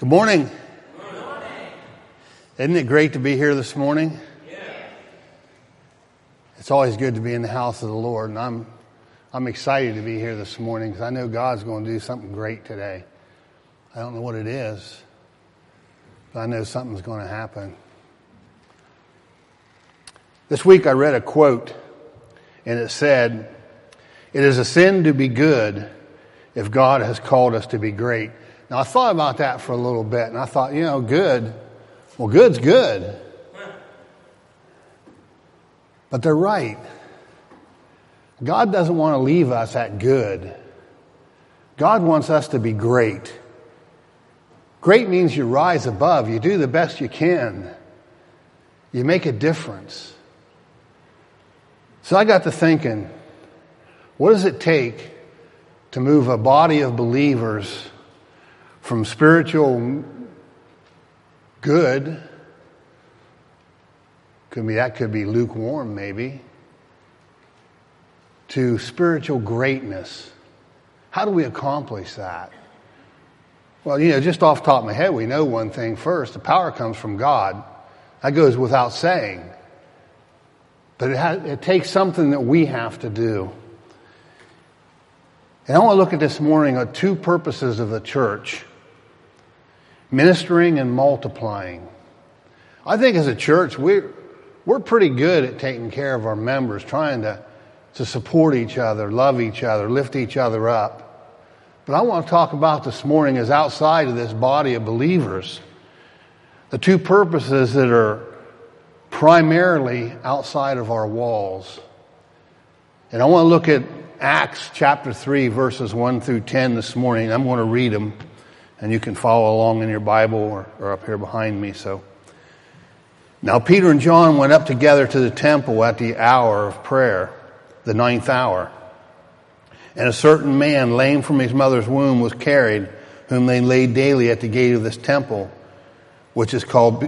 Good morning. Good morning. Isn't it great to be here this morning? Yeah. It's always good to be in the house of the Lord, and I'm excited to be here this morning because I know God's going to do something great today. I don't know what it is, but I know something's going to happen. This week I read a quote, and it said, "It is a sin to be good if God has called us to be great." Now, I thought about that for a little bit, and I thought, good. Well, good's good. But they're right. God doesn't want to leave us at good. God wants us to be great. Great means you rise above. You do the best you can. You make a difference. So I got to thinking, what does it take to move a body of believers from spiritual good, could be lukewarm maybe, to spiritual greatness? How do we accomplish that? Well, just off the top of my head, we know one thing first. The power comes from God. That goes without saying. But it takes something that we have to do. And I want to look at this morning at two purposes of the church: ministering and multiplying. I think as a church, we're pretty good at taking care of our members, trying to support each other, love each other, lift each other up. But I want to talk about this morning is outside of this body of believers, the two purposes that are primarily outside of our walls. And I want to look at Acts chapter 3, verses 1 through 10 this morning. I'm going to read them, and you can follow along in your Bible or up here behind me. So, now Peter and John went up together to the temple at the hour of prayer, the 9th hour. And a certain man, lame from his mother's womb, was carried, whom they laid daily at the gate of this temple, which is called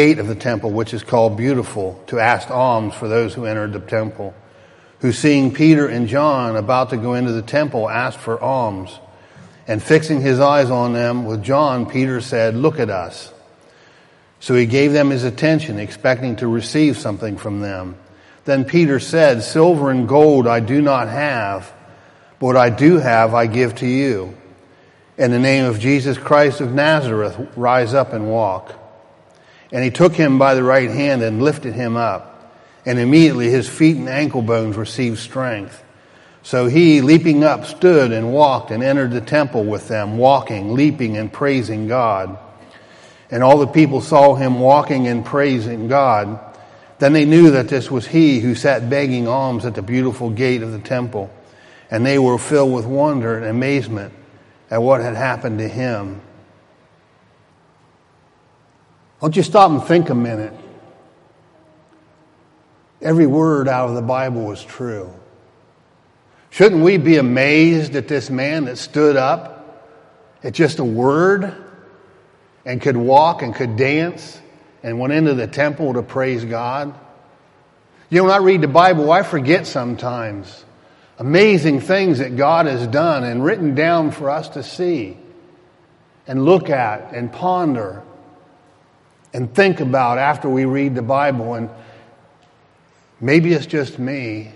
Beautiful, to ask alms for those who entered the temple. Who, seeing Peter and John about to go into the temple, asked for alms. And fixing his eyes on them with John, Peter said, "Look at us." So he gave them his attention, expecting to receive something from them. Then Peter said, "Silver and gold I do not have, but what I do have I give to you. In the name of Jesus Christ of Nazareth, rise up and walk." And he took him by the right hand and lifted him up. And immediately his feet and ankle bones received strength. So he, leaping up, stood and walked and entered the temple with them, walking, leaping, and praising God. And all the people saw him walking and praising God. Then they knew that this was he who sat begging alms at the beautiful gate of the temple. And they were filled with wonder and amazement at what had happened to him. Won't you stop and think a minute? Every word out of the Bible was true. Shouldn't we be amazed at this man that stood up at just a word and could walk and could dance and went into the temple to praise God? When I read the Bible, I forget sometimes amazing things that God has done and written down for us to see and look at and ponder and think about after we read the Bible. And maybe it's just me,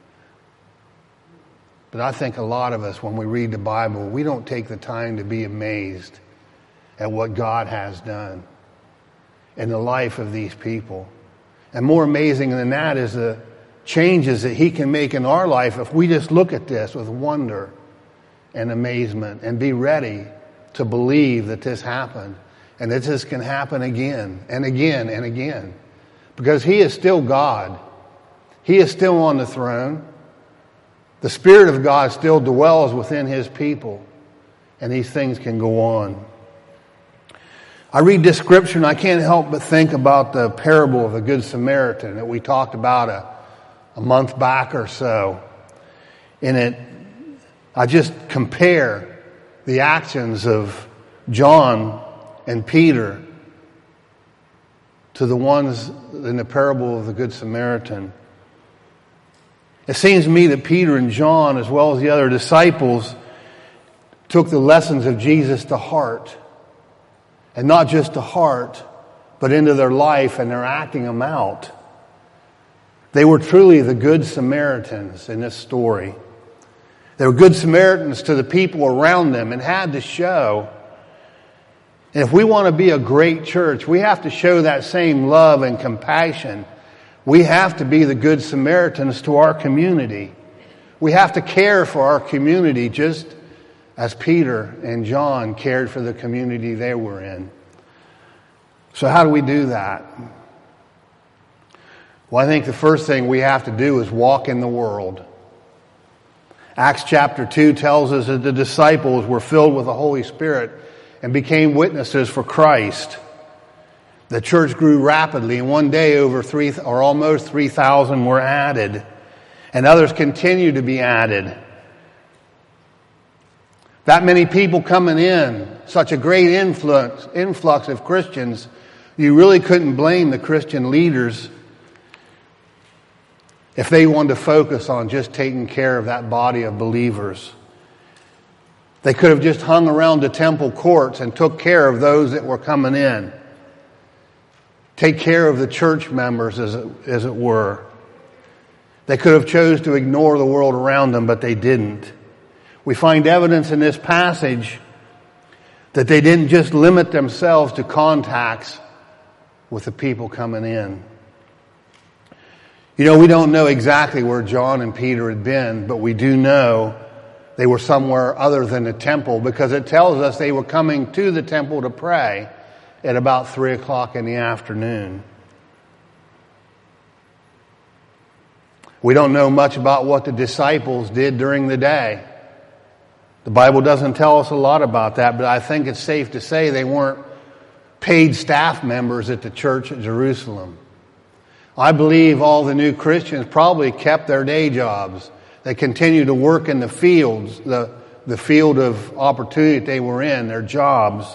but I think a lot of us, when we read the Bible, we don't take the time to be amazed at what God has done in the life of these people. And more amazing than that is the changes that he can make in our life if we just look at this with wonder and amazement and be ready to believe that this happened and that this can happen again and again and again. Because he is still God. He is still on the throne. The Spirit of God still dwells within his people. And these things can go on. I read this scripture and I can't help but think about the parable of the Good Samaritan that we talked about a month back or so. In it, I just compare the actions of John and Peter to the ones in the parable of the Good Samaritan. It seems to me that Peter and John, as well as the other disciples, took the lessons of Jesus to heart And not just to heart, but into their life, and they're acting them out. They were truly the Good Samaritans in this story. They were Good Samaritans to the people around them and had to show. And if we want to be a great church, we have to show that same love and compassion. We have to be the Good Samaritans to our community. We have to care for our community just as Peter and John cared for the community they were in. So how do we do that? Well, I think the first thing we have to do is walk in the world. Acts chapter 2 tells us that the disciples were filled with the Holy Spirit and became witnesses for Christ. The church grew rapidly, and one day almost 3,000 were added, and others continue to be added. That many people coming in, such a great influx of Christians, you really couldn't blame the Christian leaders if they wanted to focus on just taking care of that body of believers. They could have just hung around the temple courts and took care of those that were coming in. Take care of the church members, as it were. They could have chose to ignore the world around them, but they didn't. We find evidence in this passage that they didn't just limit themselves to contacts with the people coming in. You know, we don't know exactly where John and Peter had been, but we do know they were somewhere other than the temple, because it tells us they were coming to the temple to pray at about 3 o'clock in the afternoon. We don't know much about what the disciples did during the day. The Bible doesn't tell us a lot about that, but I think it's safe to say they weren't paid staff members at the church at Jerusalem. I believe all the new Christians probably kept their day jobs. They continued to work in the fields, the field of opportunity that they were in, their jobs.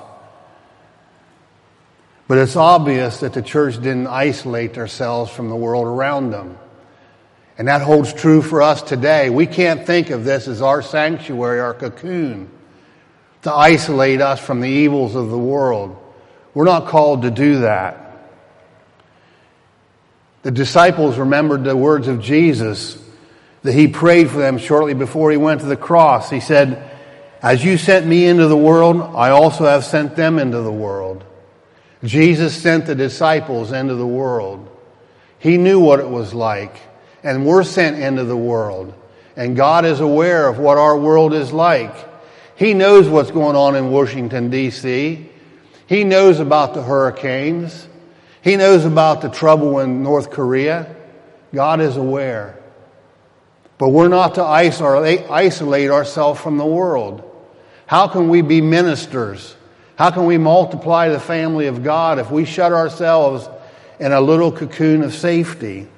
But it's obvious that the church didn't isolate themselves from the world around them. And that holds true for us today. We can't think of this as our sanctuary, our cocoon, to isolate us from the evils of the world. We're not called to do that. The disciples remembered the words of Jesus that he prayed for them shortly before he went to the cross. He said, "As you sent me into the world, I also have sent them into the world." Jesus sent the disciples into the world. He knew what it was like. And we're sent into the world. And God is aware of what our world is like. He knows what's going on in Washington, D.C. He knows about the hurricanes. He knows about the trouble in North Korea. God is aware. But we're not to isolate ourselves from the world. How can we be ministers? How can we multiply the family of God if we shut ourselves in a little cocoon of safety?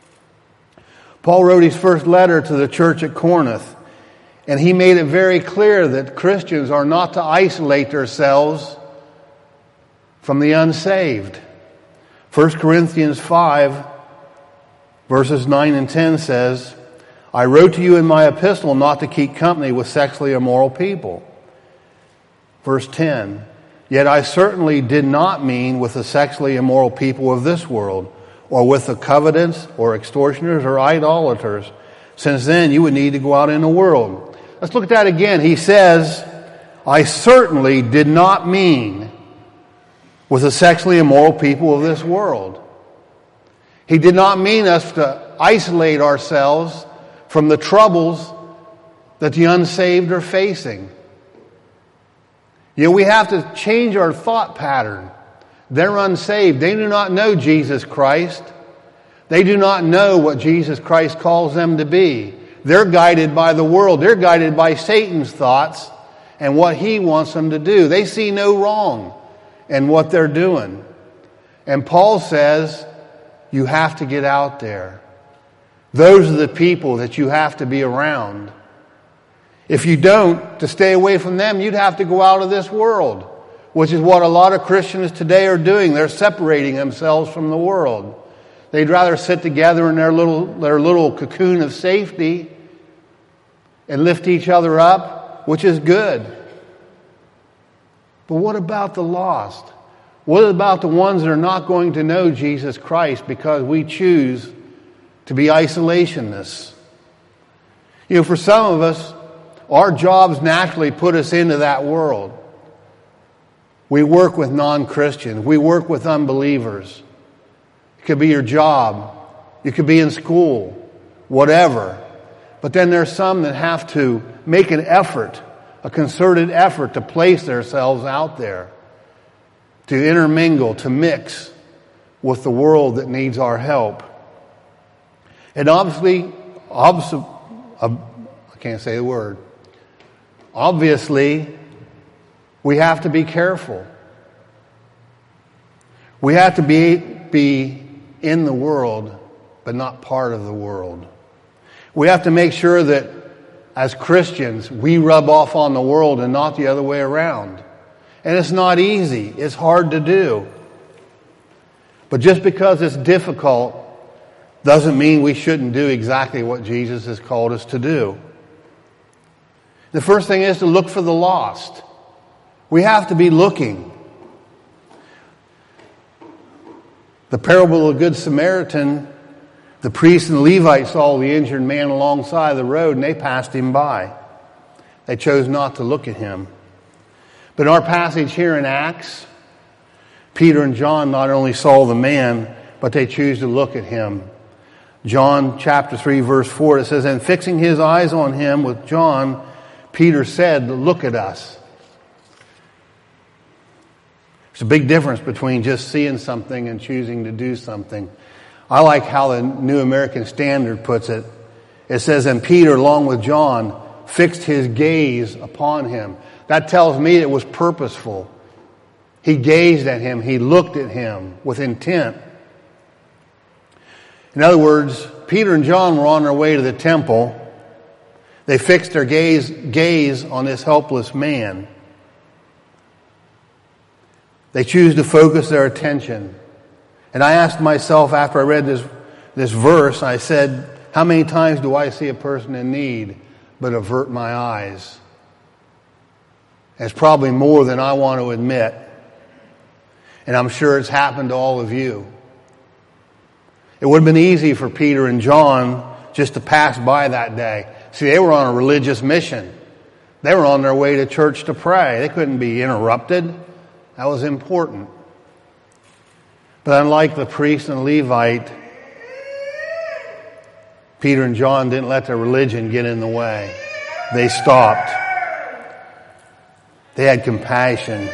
Paul wrote his first letter to the church at Corinth, and he made it very clear that Christians are not to isolate themselves from the unsaved. 1 Corinthians 5, verses 9 and 10 says, "I wrote to you in my epistle not to keep company with sexually immoral people." Verse 10, "Yet I certainly did not mean with the sexually immoral people of this world, or with the covetous, or extortioners, or idolaters, since then you would need to go out in the world." Let's look at that again. He says, "I certainly did not mean with the sexually immoral people of this world." He did not mean us to isolate ourselves from the troubles that the unsaved are facing. You know, we have to change our thought pattern. They're unsaved. They do not know Jesus Christ. They do not know what Jesus Christ calls them to be. They're guided by the world. They're guided by Satan's thoughts and what he wants them to do. They see no wrong in what they're doing. And Paul says, you have to get out there. Those are the people that you have to be around. If you don't, to stay away from them, you'd have to go out of this world, which is what a lot of Christians today are doing. They're separating themselves from the world. They'd rather sit together in their little cocoon of safety and lift each other up, which is good. But what about the lost? What about the ones that are not going to know Jesus Christ because we choose to be isolationists? You know, for some of us, our jobs naturally put us into that world. We work with non-Christians. We work with unbelievers. It could be your job. You could be in school. Whatever. But then there's some that have to make an effort, a concerted effort to place themselves out there, to intermingle, to mix with the world that needs our help. And obviously, I can't say the word. Obviously, we have to be careful. We have to be in the world, but not part of the world. We have to make sure that as Christians, we rub off on the world and not the other way around. And it's not easy. It's hard to do. But just because it's difficult doesn't mean we shouldn't do exactly what Jesus has called us to do. The first thing is to look for the lost. We have to be looking. The parable of the Good Samaritan, the priest and the Levite saw the injured man alongside the road and they passed him by. They chose not to look at him. But in our passage here in Acts, Peter and John not only saw the man, but they choose to look at him. John chapter 3 verse 4, it says, "And fixing his eyes on him with John, Peter said, 'Look at us.'" There's a big difference between just seeing something and choosing to do something. I like how the New American Standard puts it. It says, "And Peter, along with John, fixed his gaze upon him." That tells me it was purposeful. He gazed at him. He looked at him with intent. In other words, Peter and John were on their way to the temple. They fixed their gaze on this helpless man. They choose to focus their attention. And I asked myself after I read this verse, I said, how many times do I see a person in need but avert my eyes? It's probably more than I want to admit. And I'm sure it's happened to all of you. It would have been easy for Peter and John just to pass by that day. See, they were on a religious mission. They were on their way to church to pray. They couldn't be interrupted. That was important. But unlike the priest and Levite, Peter and John didn't let their religion get in the way. They stopped. They had compassion.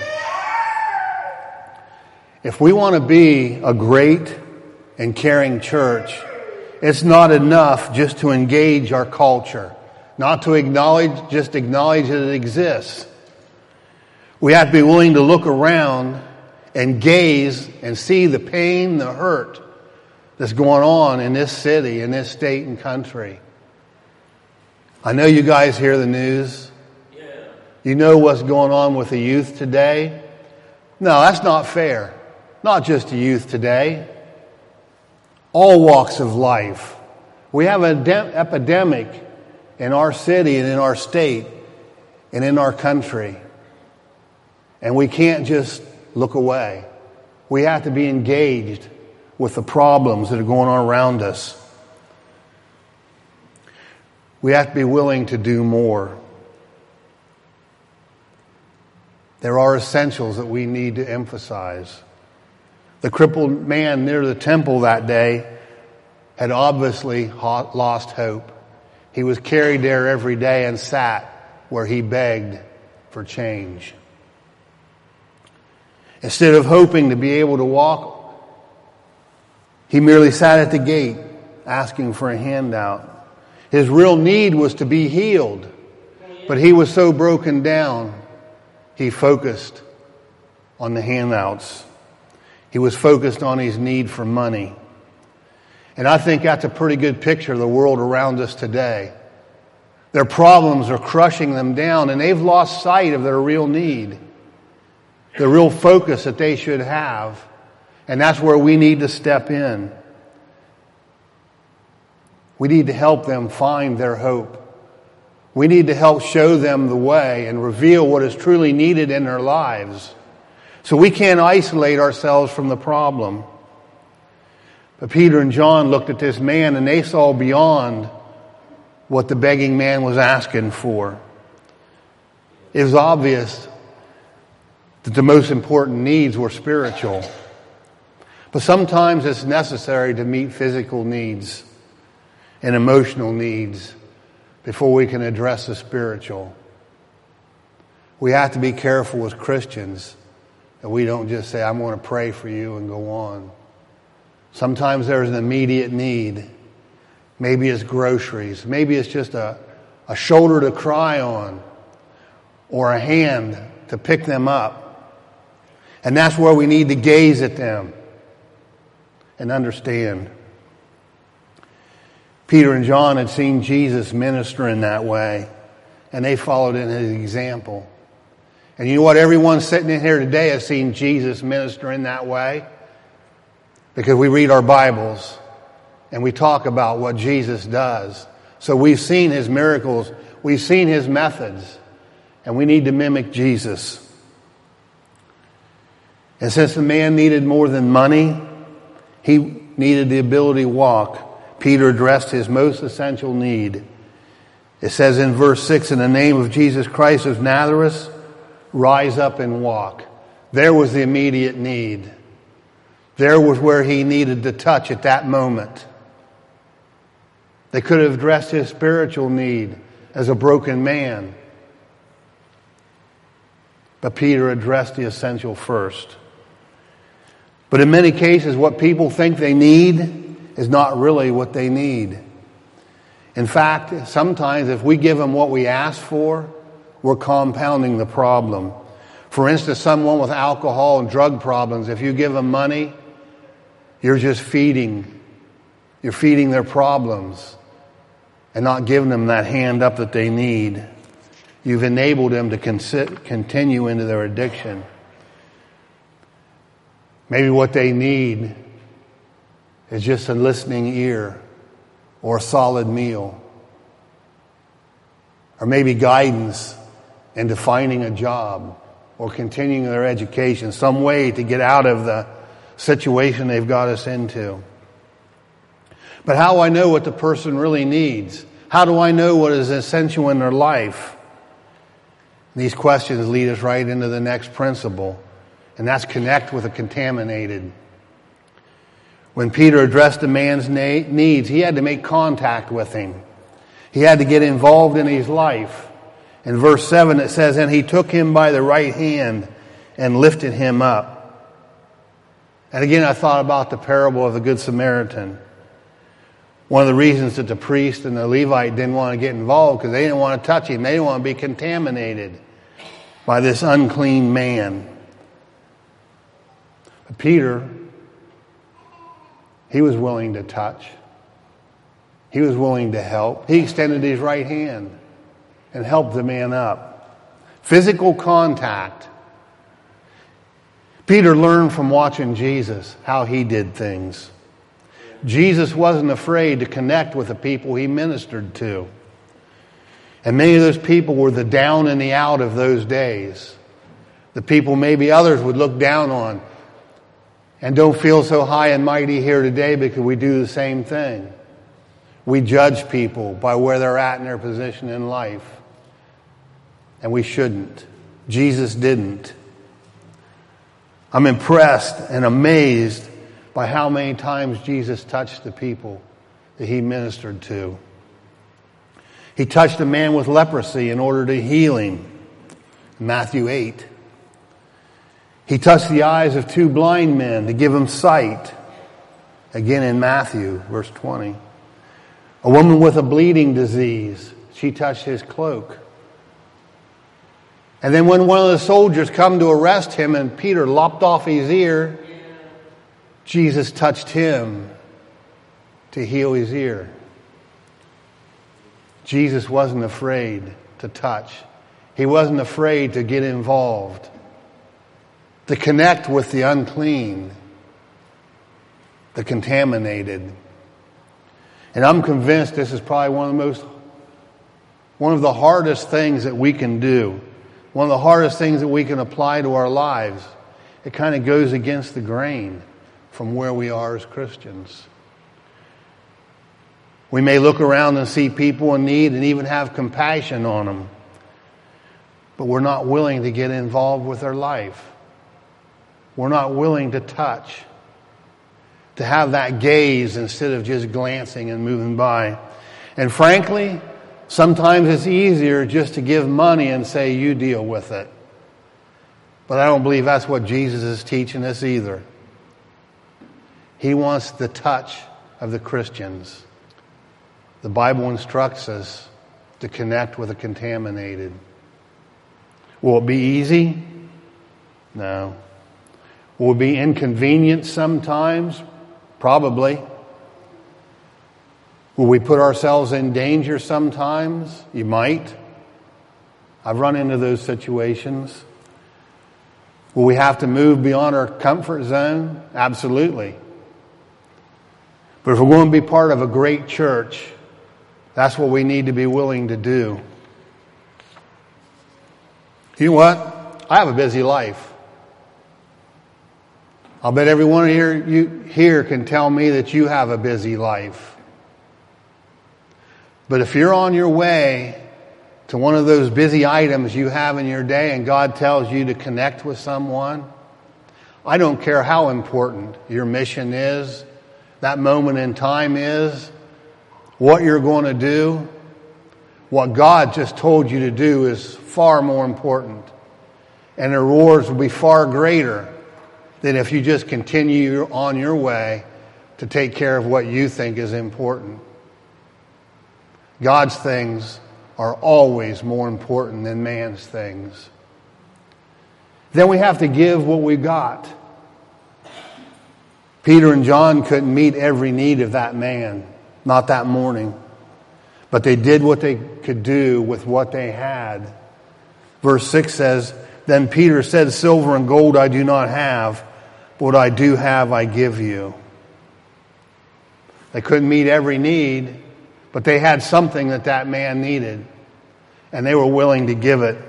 If we want to be a great and caring church, it's not enough just to engage our culture, not to just acknowledge that it exists. We have to be willing to look around and gaze and see the pain, the hurt that's going on in this city, in this state and country. I know you guys hear the news. Yeah. You know what's going on with the youth today. No, that's not fair. Not just the youth today. All walks of life. We have an epidemic in our city and in our state and in our country. And we can't just look away. We have to be engaged with the problems that are going on around us. We have to be willing to do more. There are essentials that we need to emphasize. The crippled man near the temple that day had obviously lost hope. He was carried there every day and sat where he begged for change. Instead of hoping to be able to walk, he merely sat at the gate asking for a handout. His real need was to be healed, but he was so broken down, he focused on the handouts. He was focused on his need for money. And I think that's a pretty good picture of the world around us today. Their problems are crushing them down, and they've lost sight of their real need, the real focus that they should have. And that's where we need to step in. We need to help them find their hope. We need to help show them the way and reveal what is truly needed in their lives. So we can't isolate ourselves from the problem. But Peter and John looked at this man and they saw beyond what the begging man was asking for. It was obvious that the most important needs were spiritual. But sometimes it's necessary to meet physical needs and emotional needs before we can address the spiritual. We have to be careful as Christians that we don't just say, I'm going to pray for you and go on. Sometimes there's an immediate need. Maybe it's groceries. Maybe it's just a shoulder to cry on or a hand to pick them up. And that's where we need to gaze at them and understand. Peter and John had seen Jesus minister in that way, and they followed in his example. And you know what? Everyone sitting in here today has seen Jesus minister in that way, because we read our Bibles and we talk about what Jesus does. So we've seen his miracles, we've seen his methods, and we need to mimic Jesus. And since the man needed more than money, he needed the ability to walk. Peter addressed his most essential need. It says in verse 6, in the name of Jesus Christ of Nazareth, rise up and walk. There was the immediate need. There was where he needed to touch at that moment. They could have addressed his spiritual need as a broken man. But Peter addressed the essential first. But in many cases, what people think they need is not really what they need. In fact, sometimes if we give them what we ask for, we're compounding the problem. For instance, someone with alcohol and drug problems, if you give them money, you're just feeding their problems and not giving them that hand up that they need. You've enabled them to continue into their addiction. Maybe what they need is just a listening ear or a solid meal. Or maybe guidance into finding a job or continuing their education, some way to get out of the situation they've got us into. But how do I know what the person really needs? How do I know what is essential in their life? These questions lead us right into the next principle, and that's connect with the contaminated. When Peter addressed the man's needs, he had to make contact with him. He had to get involved in his life. In verse 7 it says, and he took him by the right hand and lifted him up. And again, I thought about the parable of the Good Samaritan. One of the reasons that the priest and the Levite didn't want to get involved, because they didn't want to touch him. They didn't want to be contaminated by this unclean man. But Peter, he was willing to touch. He was willing to help. He extended his right hand and helped the man up. Physical contact. Peter learned from watching Jesus how he did things. Jesus wasn't afraid to connect with the people he ministered to. And many of those people were the down and the out of those days. The people maybe others would look down on and don't feel so high and mighty here today because we do the same thing. We judge people by where they're at in their position in life. And we shouldn't. Jesus didn't. I'm impressed and amazed by how many times Jesus touched the people that he ministered to. He touched a man with leprosy in order to heal him. Matthew 8. He touched the eyes of 2 blind men to give them sight. Again in Matthew, verse 20. A woman with a bleeding disease, she touched his cloak. And then when one of the soldiers come to arrest him and Peter lopped off his ear, Jesus touched him to heal his ear. Jesus wasn't afraid to touch. He wasn't afraid to get involved, to connect with the unclean, the contaminated. And I'm convinced this is probably one of the hardest things that we can do. One of the hardest things that we can apply to our lives it kind of goes against the grain from where we are as Christians. We may look around and see people in need and even have compassion on them, but we're not willing to get involved with their life. We're not willing to touch, to have that gaze instead of just glancing and moving by. And frankly, sometimes it's easier just to give money and say, you deal with it. But I don't believe that's what Jesus is teaching us either. He wants the touch of the Christians. The Bible instructs us to connect with the contaminated. Will it be easy? No. Will it be inconvenient sometimes? Probably. Will we put ourselves in danger sometimes? You might. I've run into those situations. Will we have to move beyond our comfort zone? Absolutely. But if we're going to be part of a great church, that's what we need to be willing to do. You know what? I have a busy life. I'll bet everyone here can tell me that you have a busy life. But if you're on your way to one of those busy items you have in your day and God tells you to connect with someone, I don't care how important your mission is, that moment in time is, what you're going to do, what God just told you to do is far more important. And the rewards will be far greater than if you just continue on your way to take care of what you think is important. God's things are always more important than man's things. Then we have to give what we got. Peter and John couldn't meet every need of that man. Not that morning. But they did what they could do with what they had. Verse 6 says, Then Peter said, Silver and gold I do not have, but what I do have I give you. They couldn't meet every need, but they had something that man needed. And they were willing to give it.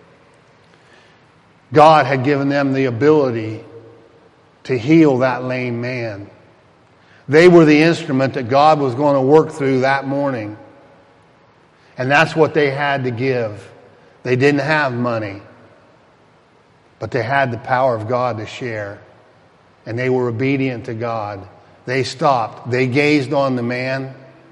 God had given them the ability to heal that lame man. They were the instrument that God was going to work through that morning. And that's what they had to give. They didn't have money, but they had the power of God to share. And they were obedient to God. They stopped. They gazed on the man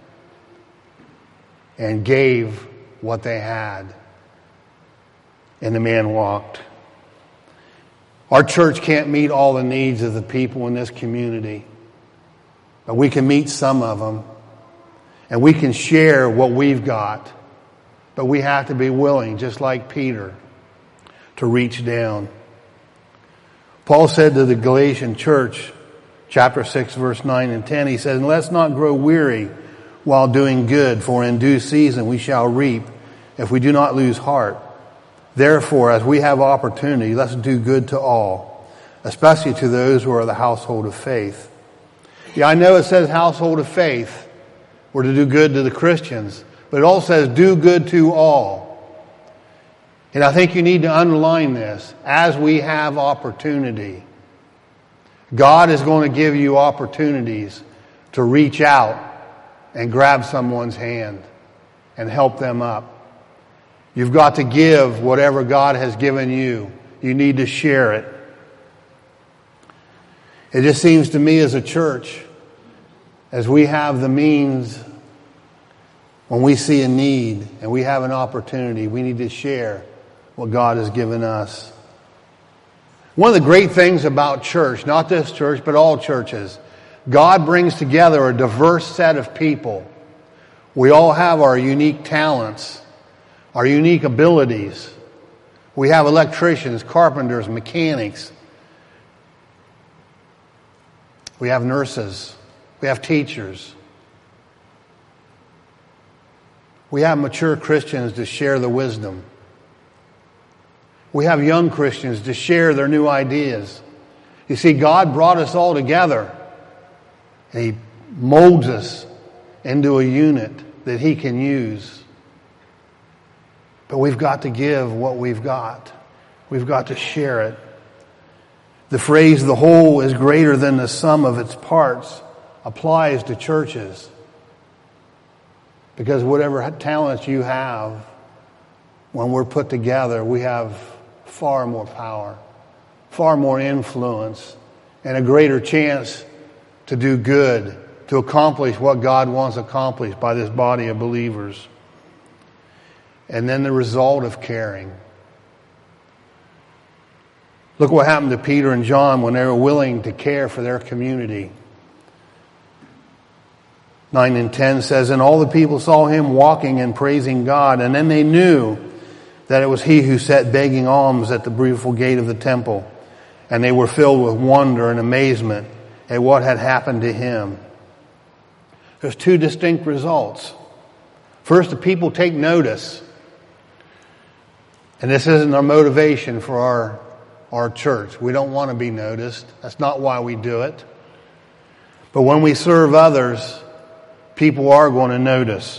and gave what they had. And the man walked. Our church can't meet all the needs of the people in this community. But we can meet some of them. And we can share what we've got. But we have to be willing, just like Peter, to reach down. Paul said to the Galatian church, chapter 6, verse 9 and 10, he says, Let's not grow weary while doing good, for in due season we shall reap if we do not lose heart. Therefore, as we have opportunity, let's do good to all, especially to those who are the household of faith. Yeah, I know it says household of faith. We're to do good to the Christians. But it also says do good to all. And I think you need to underline this. As we have opportunity, God is going to give you opportunities to reach out and grab someone's hand and help them up. You've got to give whatever God has given you. You need to share it. It just seems to me as a church, as we have the means, when we see a need and we have an opportunity, we need to share what God has given us. One of the great things about church, not this church, but all churches, God brings together a diverse set of people. We all have our unique talents, our unique abilities. We have electricians, carpenters, mechanics. We have nurses. We have teachers. We have mature Christians to share the wisdom. We have young Christians to share their new ideas. You see, God brought us all together. And He molds us into a unit that He can use. But we've got to give what we've got. We've got to share it. The phrase, the whole is greater than the sum of its parts, applies to churches. Because whatever talents you have, when we're put together, we have far more power, far more influence, and a greater chance to do good, to accomplish what God wants accomplished by this body of believers. And then the result of caring. Look what happened to Peter and John when they were willing to care for their community. 9 and 10 says, and all the people saw him walking and praising God, and then they knew that it was he who sat begging alms at the beautiful gate of the temple. And they were filled with wonder and amazement at what had happened to him. There's two distinct results. First, the people take notice. And this isn't our motivation for our church. We don't want to be noticed. That's not why we do it. But when we serve others, people are going to notice.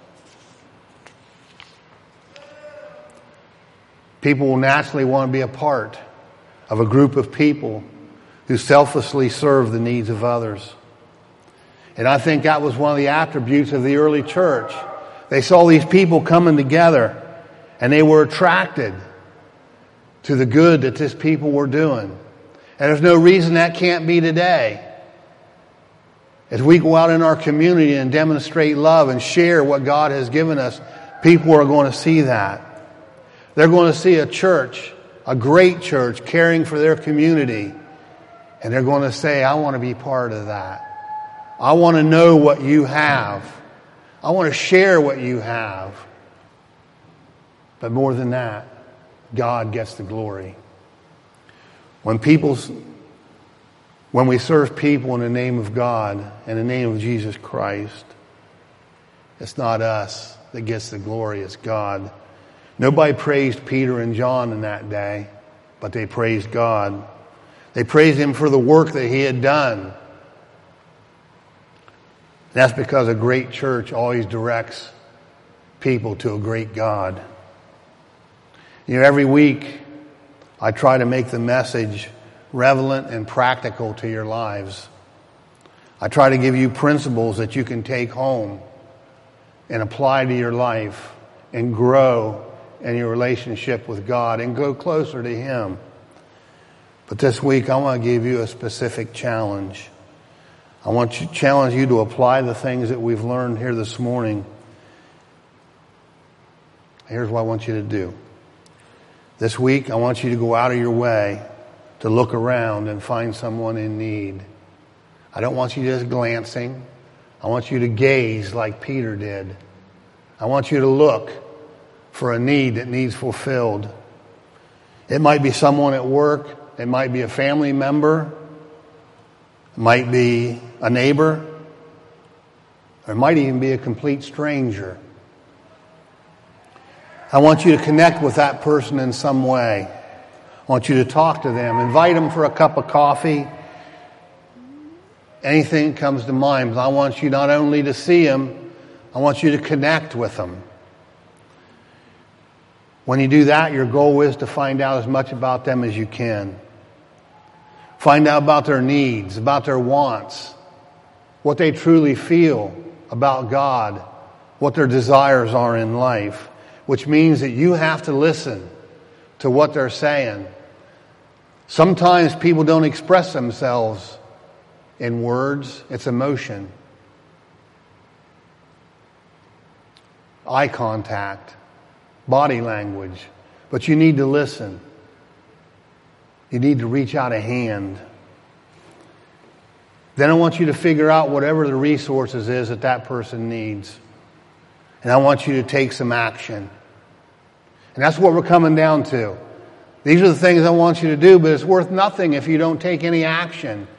People will naturally want to be a part of a group of people who selflessly serve the needs of others. And I think that was one of the attributes of the early church. They saw these people coming together, and they were attracted to the good that these people were doing. And there's no reason that can't be today. As we go out in our community and demonstrate love and share what God has given us, people are going to see that. They're going to see a church, a great church, caring for their community. And they're going to say, I want to be part of that. I want to know what you have. I want to share what you have. But more than that, God gets the glory. When we serve people in the name of God, in the name of Jesus Christ, it's not us that gets the glory, it's God. Nobody praised Peter and John in that day, but they praised God. They praised him for the work that he had done. That's because a great church always directs people to a great God. You know, every week I try to make the message relevant and practical to your lives. I try to give you principles that you can take home and apply to your life and grow in your relationship with God and go closer to Him. But this week I want to give you a specific challenge. I want to challenge you to apply the things that we've learned here this morning. Here's what I want you to do. This week I want you to go out of your way to look around and find someone in need. I don't want you just glancing. I want you to gaze like Peter did. I want you to look for a need that needs fulfilled. It might be someone at work. It might be a family member. It might be a neighbor. Or it might even be a complete stranger. I want you to connect with that person in some way. I want you to talk to them. Invite them for a cup of coffee. Anything that comes to mind. But I want you not only to see them, I want you to connect with them. When you do that, your goal is to find out as much about them as you can. Find out about their needs, about their wants, what they truly feel about God, what their desires are in life, which means that you have to listen to what they're saying. Sometimes people don't express themselves in words. It's emotion. Eye contact, body language. But you need to listen. You need to reach out a hand. Then I want you to figure out whatever the resources is that that person needs. And I want you to take some action. And that's what we're coming down to. These are the things I want you to do, but it's worth nothing if you don't take any action.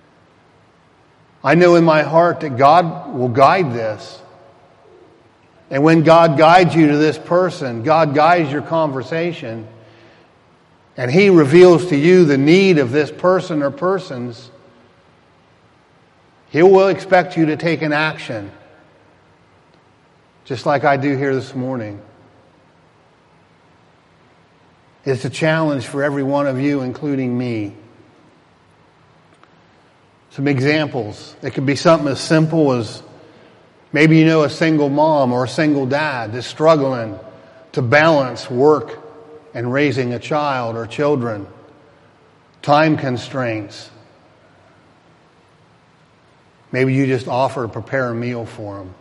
I know in my heart that God will guide this. And when God guides you to this person, God guides your conversation, and He reveals to you the need of this person or persons, He will expect you to take an action, just like I do here this morning. It's a challenge for every one of you, including me. Some examples. It could be something as simple as maybe you know a single mom or a single dad that's struggling to balance work and raising a child or children. Time constraints. Maybe you just offer to prepare a meal for them.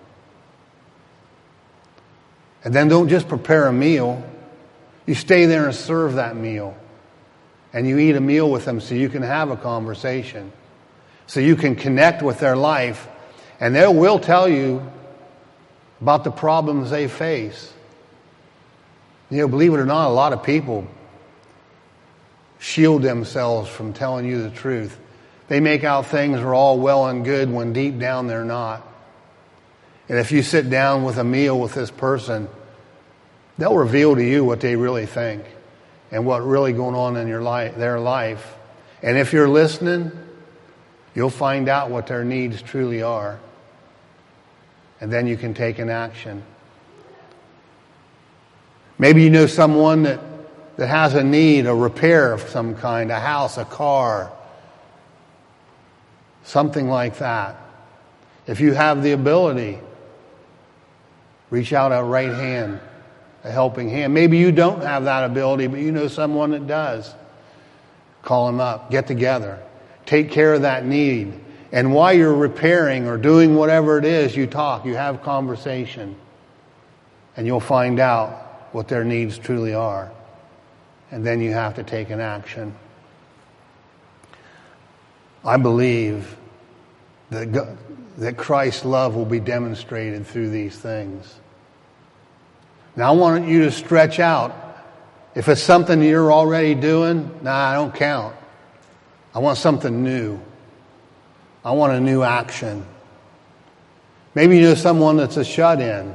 And then don't just prepare a meal. You stay there and serve that meal. And you eat a meal with them so you can have a conversation. So you can connect with their life. And they will tell you about the problems they face. You know, believe it or not, a lot of people shield themselves from telling you the truth. They make out things are all well and good when deep down they're not. And if you sit down with a meal with this person, they'll reveal to you what they really think and what really going on in their life. And if you're listening, you'll find out what their needs truly are. And then you can take an action. Maybe you know someone that has a need, a repair of some kind, a house, a car, something like that. If you have the ability, reach out a right hand, a helping hand. Maybe you don't have that ability, but you know someone that does. Call them up, get together, take care of that need. And while you're repairing or doing whatever it is, you talk, you have conversation, and you'll find out what their needs truly are. And then you have to take an action. I believe that Christ's love will be demonstrated through these things. Now I want you to stretch out. If it's something you're already doing, I don't count. I want something new. I want a new action. Maybe you know someone that's a shut-in.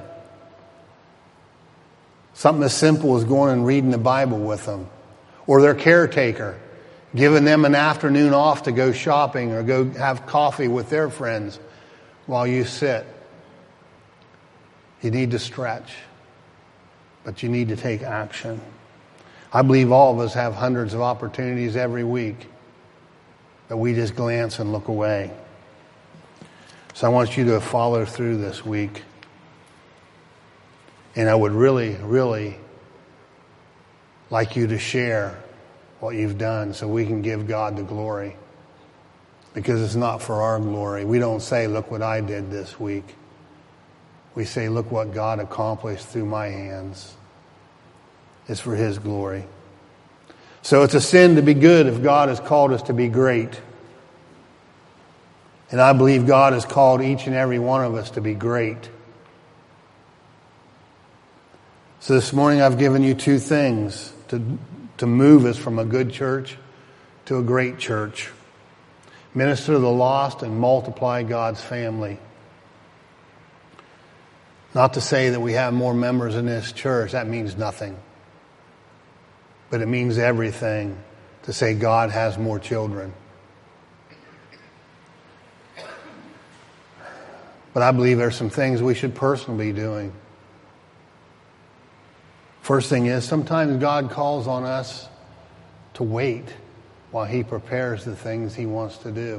Something as simple as going and reading the Bible with them. Or their caretaker, giving them an afternoon off to go shopping or go have coffee with their friends while you sit. You need to stretch, but you need to take action. I believe all of us have hundreds of opportunities every week, but we just glance and look away. So I want you to follow through this week. And I would really, really like you to share what you've done so we can give God the glory. Because it's not for our glory. We don't say, look what I did this week. We say, look what God accomplished through my hands. It's for His glory. So it's a sin to be good if God has called us to be great. And I believe God has called each and every one of us to be great. So this morning I've given you two things to move us from a good church to a great church. Minister to the lost and multiply God's family. Not to say that we have more members in this church. That means nothing. But it means everything to say God has more children. But I believe there's some things we should personally be doing. First thing is, sometimes God calls on us to wait while He prepares the things He wants to do.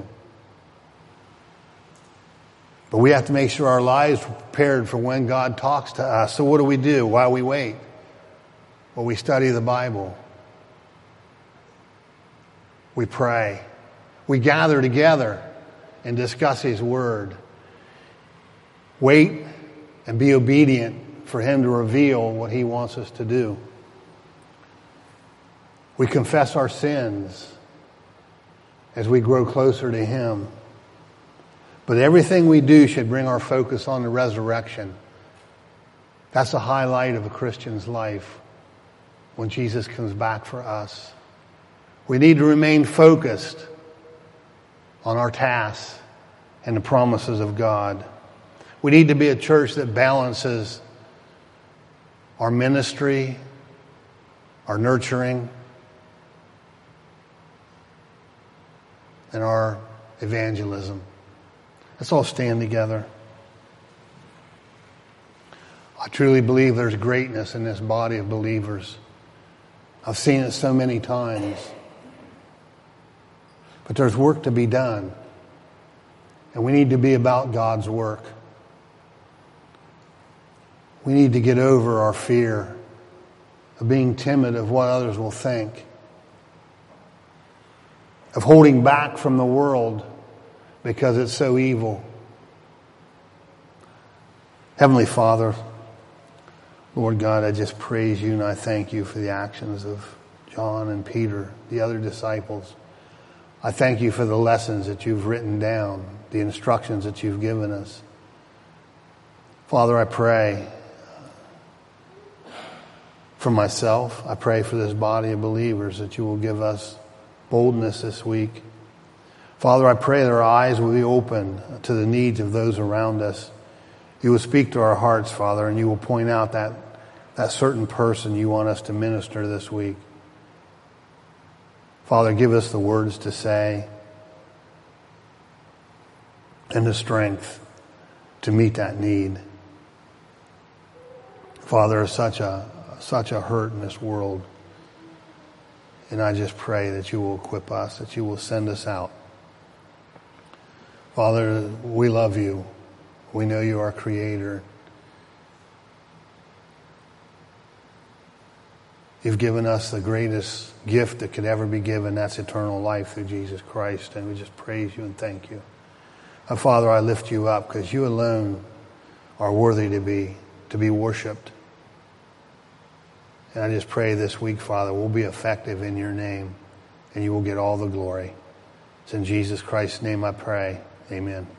But we have to make sure our lives are prepared for when God talks to us. So what do while we wait? Well, we study the Bible. We pray. We gather together and discuss His Word. Wait and be obedient for Him to reveal what He wants us to do. We confess our sins as we grow closer to Him. But everything we do should bring our focus on the resurrection. That's the highlight of a Christian's life when Jesus comes back for us. We need to remain focused on our tasks and the promises of God. We need to be a church that balances our ministry, our nurturing, and our evangelism. Let's all stand together. I truly believe there's greatness in this body of believers. I've seen it so many times. But there's work to be done. And we need to be about God's work. We need to get over our fear of being timid of what others will think, of holding back from the world because it's so evil. Heavenly Father, Lord God, I just praise you and I thank you for the actions of John and Peter, the other disciples. I thank you for the lessons that you've written down, the instructions that you've given us. Father, I pray for myself. I pray for this body of believers that you will give us boldness this week. Father, I pray that our eyes will be open to the needs of those around us. You will speak to our hearts, Father, and you will point out that certain person you want us to minister this week. Father, give us the words to say and the strength to meet that need. Father, there's such a hurt in this world. And I just pray that you will equip us, that you will send us out. Father, we love you. We know you are Creator. You've given us the greatest gift that could ever be given. That's eternal life through Jesus Christ. And we just praise you and thank you. Father, I lift you up because you alone are worthy to be worshiped. And I just pray this week, Father, we'll be effective in your name and you will get all the glory. It's in Jesus Christ's name I pray. Amen.